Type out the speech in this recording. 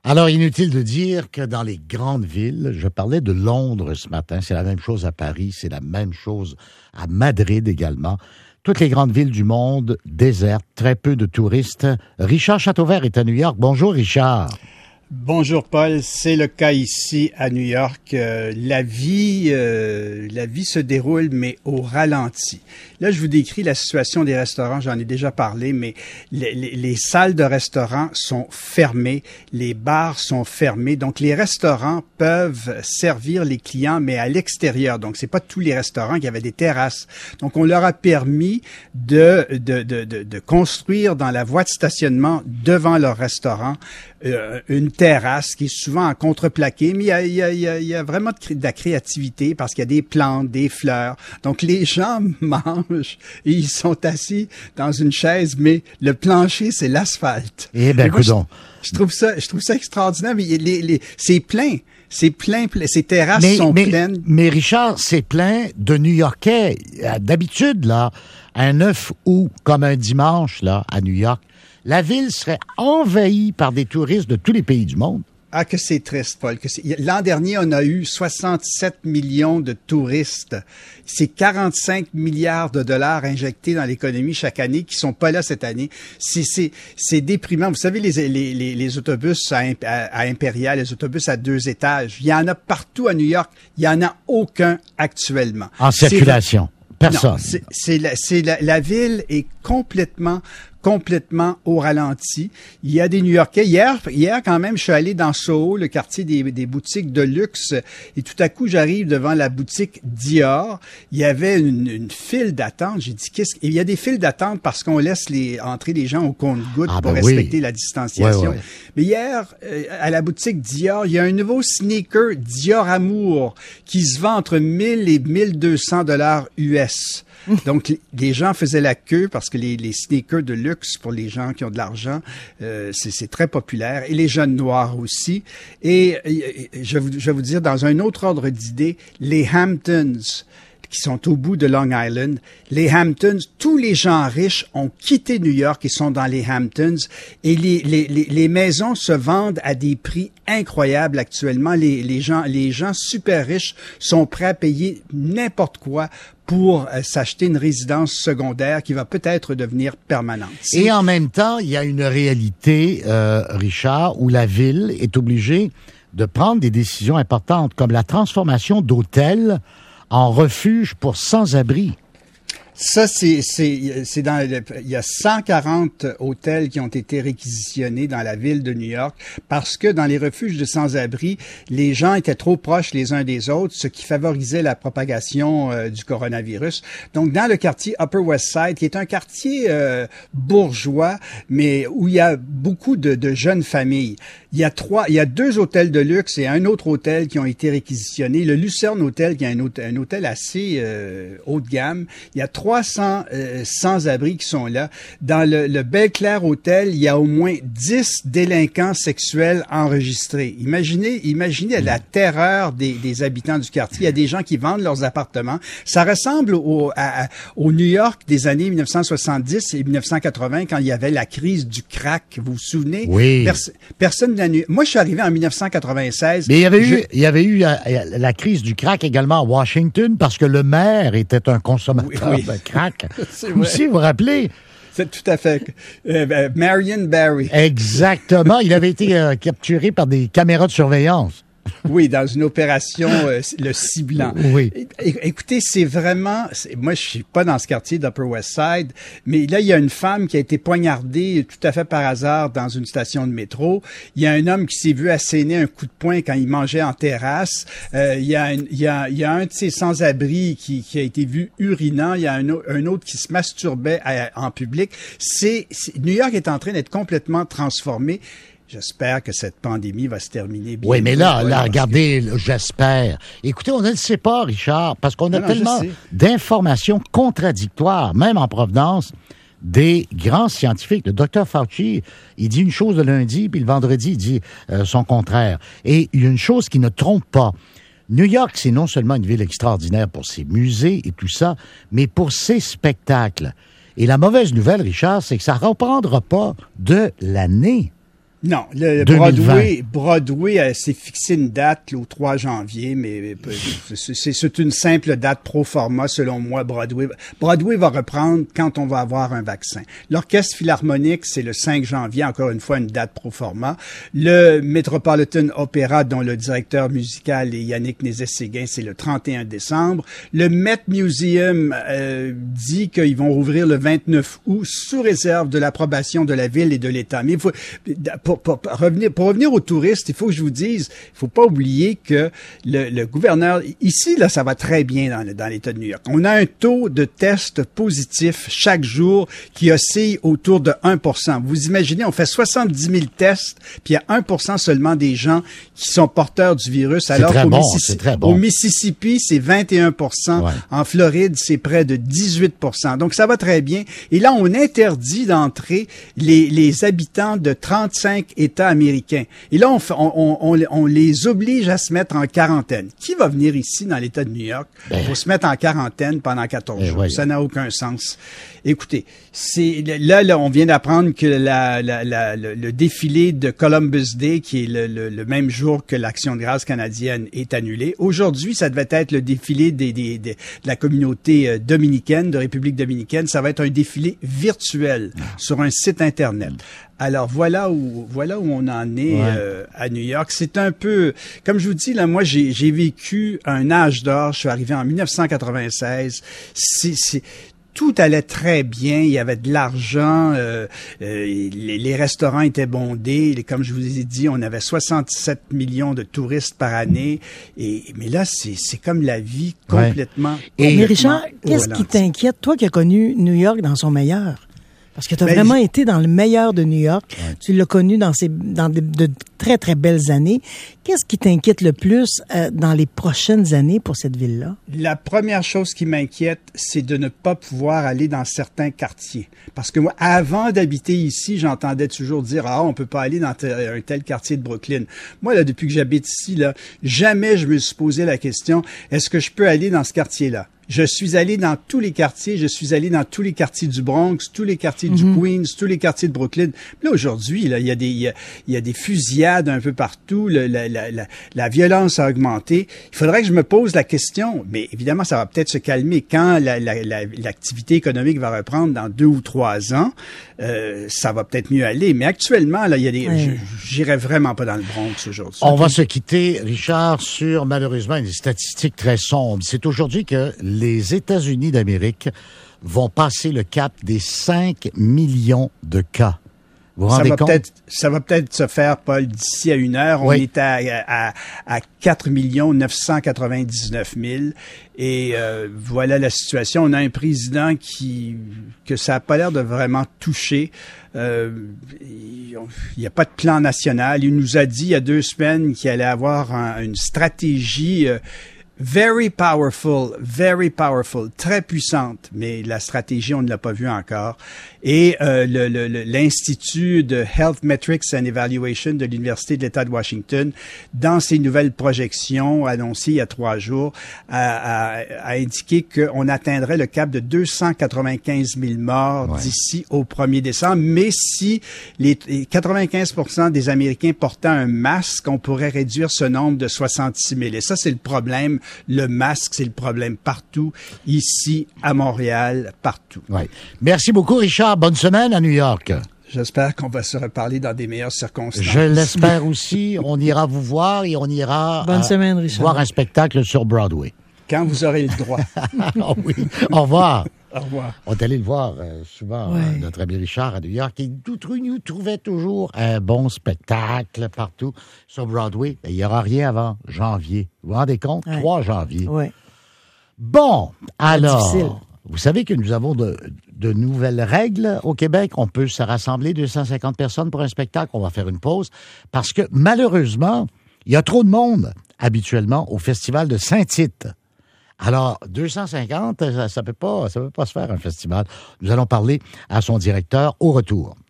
Alors, inutile de dire que dans les grandes villes, je parlais de Londres ce matin, c'est la même chose à Paris, c'est la même chose à Madrid également. Toutes les grandes villes du monde désertes, très peu de touristes. Richard Chateauvert est à New York. Bonjour Richard. Bonjour Paul, c'est le cas ici à New York. La vie se déroule mais au ralenti. Là, je vous décris la situation des restaurants, j'en ai déjà parlé, mais les salles de restaurants sont fermées, les bars sont fermés, donc les restaurants peuvent servir les clients mais à l'extérieur. Donc c'est pas tous les restaurants qui avaient des terrasses. Donc on leur a permis de construire dans la voie de stationnement devant leur restaurant une terrasse qui est souvent en contreplaqué, mais il y a vraiment de la créativité parce qu'il y a des plantes, des fleurs. Donc les gens mangent et ils sont assis dans une chaise, mais le plancher c'est l'asphalte. Eh ben, coudonc. Je trouve ça extraordinaire. Mais c'est plein. C'est plein, ces terrasses sont pleines. Mais Richard, c'est plein de New-Yorkais. D'habitude, là, un 9 août, comme un dimanche, là, à New York, la ville serait envahie par des touristes de tous les pays du monde. Ah, que c'est triste, Paul. L'an dernier, on a eu 67 millions de touristes. C'est 45 milliards de dollars injectés dans l'économie chaque année qui sont pas là cette année. C'est déprimant. Vous savez, les autobus à Impérial, les autobus à 2 étages, il y en a partout à New York. Il y en a aucun actuellement. En circulation. Personne. Non, la ville est complètement au ralenti. Il y a des New-Yorkais. Hier, quand même, je suis allé dans Soho, le quartier des boutiques de luxe, et tout à coup, j'arrive devant la boutique Dior. Il y avait une file d'attente. J'ai dit, il y a des files d'attente parce qu'on laisse entrer les gens au compte-gouttes pour respecter la distanciation. Ouais. Mais hier, à la boutique Dior, il y a un nouveau sneaker Dior Amour qui se vend entre 1000 et 1200 $ US. Donc, les gens faisaient la queue parce que les sneakers de luxe pour les gens qui ont de l'argent, c'est très populaire. Et les jeunes noirs aussi. Et je vais vous dire, dans un autre ordre d'idée, les Hamptons, qui sont au bout de Long Island. Les Hamptons, tous les gens riches ont quitté New York et sont dans les Hamptons. Et les maisons se vendent à des prix incroyables actuellement. Les gens super riches sont prêts à payer n'importe quoi pour s'acheter une résidence secondaire qui va peut-être devenir permanente. Et en même temps, il y a une réalité, Richard, où la ville est obligée de prendre des décisions importantes, comme la transformation d'hôtels en refuge pour sans-abri. Ça, il y a 140 hôtels qui ont été réquisitionnés dans la ville de New York parce que dans les refuges de sans-abri, les gens étaient trop proches les uns des autres, ce qui favorisait la propagation du coronavirus. Donc, dans le quartier Upper West Side, qui est un quartier bourgeois, mais où il y a beaucoup de jeunes familles, il y a 2 hôtels de luxe et un autre hôtel qui ont été réquisitionnés. Le Lucerne Hotel, qui est un hôtel assez haut de gamme. Il y a 300 sans-abri qui sont là. Dans le Belle-Claire Hotel, il y a au moins 10 délinquants sexuels enregistrés. Imaginez la terreur des habitants du quartier. Il y a des gens qui vendent leurs appartements. Ça ressemble au New York des années 1970 et 1980 quand il y avait la crise du crack. Vous vous souvenez? Oui. Personne n'a nu. Moi, je suis arrivé en 1996. Mais il y avait eu la crise du crack également à Washington parce que le maire était un consommateur de crack. Vous aussi, vous vous rappelez? C'est tout à fait. Marion Barry. Exactement. Il avait été capturé par des caméras de surveillance. Oui, dans une opération, le ciblant. Oui. Écoutez, c'est vraiment... moi, je suis pas dans ce quartier d'Upper West Side, mais là, il y a une femme qui a été poignardée tout à fait par hasard dans une station de métro. Il y a un homme qui s'est vu asséner un coup de poing quand il mangeait en terrasse. Il y a un de ces sans-abri qui a été vu urinant. Il y a un autre qui se masturbait en public. New York est en train d'être complètement transformé. J'espère que cette pandémie va se terminer bien. Oui, mais là, regardez, j'espère. Écoutez, on ne le sait pas, Richard, parce qu'on a tellement d'informations contradictoires, même en provenance des grands scientifiques. Le docteur Fauci, il dit une chose le lundi, puis le vendredi, il dit son contraire. Et il y a une chose qui ne trompe pas. New York, c'est non seulement une ville extraordinaire pour ses musées et tout ça, mais pour ses spectacles. Et la mauvaise nouvelle, Richard, c'est que ça ne reprendra pas de l'année. Non, le Broadway s'est fixé une date au 3 janvier, mais c'est une simple date pro forma selon moi. Broadway va reprendre quand on va avoir un vaccin. L'Orchestre Philharmonique, c'est le 5 janvier, encore une fois une date pro forma. Le Metropolitan Opera, dont le directeur musical est Yannick Nézet-Séguin, c'est le 31 décembre. Le Met Museum dit qu'ils vont rouvrir le 29 août sous réserve de l'approbation de la ville et de l'État. Mais il faut pour revenir aux touristes, il faut que je vous dise, il faut pas oublier que le gouverneur, ici, là, ça va très bien dans l'État de New York. On a un taux de tests positifs chaque jour qui oscille autour de 1%. Vous imaginez, on fait 70 000 tests, puis il y a 1% seulement des gens qui sont porteurs du virus, alors qu'au Mississippi, c'est 21%. Ouais. En Floride, c'est près de 18%. Donc, ça va très bien. Et là, on interdit d'entrer les habitants de 35 États américains. Et là, on les oblige à se mettre en quarantaine. Qui va venir ici dans l'État de New York pour se mettre en quarantaine pendant 14 jours? Ça n'a aucun sens. Écoutez, là, on vient d'apprendre que le défilé de Columbus Day, qui est le même jour que l'Action de grâce canadienne, est annulé. Aujourd'hui, ça devait être le défilé de la communauté dominicaine, de République dominicaine. Ça va être un défilé virtuel sur un site Internet. Alors, voilà où on en est à New York. C'est un peu, comme je vous dis, là, moi, j'ai vécu un âge d'or. Je suis arrivé en 1996. Tout allait très bien, il y avait de l'argent, les restaurants étaient bondés, comme je vous ai dit, on avait 67 millions de touristes par année, mais là, c'est comme la vie complètement... Mais Richard, qu'est-ce qui t'inquiète, toi qui as connu New York dans son meilleur? Parce que tu as vraiment été dans le meilleur de New York. Ouais. Tu l'as connu dans de très, très belles années. Qu'est-ce qui t'inquiète le plus dans les prochaines années pour cette ville-là? La première chose qui m'inquiète, c'est de ne pas pouvoir aller dans certains quartiers. Parce que moi, avant d'habiter ici, j'entendais toujours dire « Ah, on peut pas aller dans un tel quartier de Brooklyn. » Moi, là, depuis que j'habite ici, là, jamais je me suis posé la question « Est-ce que je peux aller dans ce quartier-là? » Je suis allé dans tous les quartiers, je suis allé dans tous les quartiers du Bronx, tous les quartiers du Queens, tous les quartiers de Brooklyn. Là, aujourd'hui, là, il y a des fusillades un peu partout, la violence a augmenté. Il faudrait que je me pose la question, mais évidemment, ça va peut-être se calmer quand l'activité économique va reprendre dans 2 ou 3 ans. Ça va peut-être mieux aller, mais actuellement, là, j'irais vraiment pas dans le Bronx aujourd'hui. On va se quitter, Richard, sur malheureusement une statistique très sombre. C'est aujourd'hui que les États-Unis d'Amérique vont passer le cap des 5 millions de cas. Vous vous rendez compte? Ça va peut-être se faire, Paul, d'ici à 1 heure. On est à 4 999 000. Et voilà la situation. On a un président que ça n'a pas l'air de vraiment toucher. Il n'y a pas de plan national. Il nous a dit il y a 2 semaines qu'il allait avoir une stratégie very powerful, très puissante, mais la stratégie, on ne l'a pas vue encore. Et l'Institut de Health Metrics and Evaluation de l'Université de l'État de Washington, dans ses nouvelles projections annoncées il y a 3 jours, a indiqué qu'on atteindrait le cap de 295 000 morts d'ici au 1er décembre. Mais si les 95% des Américains portaient un masque, on pourrait réduire ce nombre de 66 000. Et ça, c'est le problème. Le masque, c'est le problème partout, ici, à Montréal, partout. Ouais. Merci beaucoup, Richard. Bonne semaine à New York. J'espère qu'on va se reparler dans des meilleures circonstances. Je l'espère aussi. On ira vous voir et on ira Bonne semaine, Richard. Voir un spectacle sur Broadway. Quand vous aurez le droit. Oh oui. Au revoir. Au revoir. On est allé le voir souvent, notre ami Richard à New York. Et nous trouvait toujours un bon spectacle partout sur Broadway. Il n'y aura rien avant janvier. Vous vous rendez compte? 3 janvier. Oui. Bon, alors, vous savez que nous avons de nouvelles règles au Québec. On peut se rassembler 250 personnes pour un spectacle. On va faire une pause parce que malheureusement, il y a trop de monde habituellement au Festival de Saint-Tite. Alors, 250, ça peut pas se faire un festival. Nous allons parler à son directeur au retour.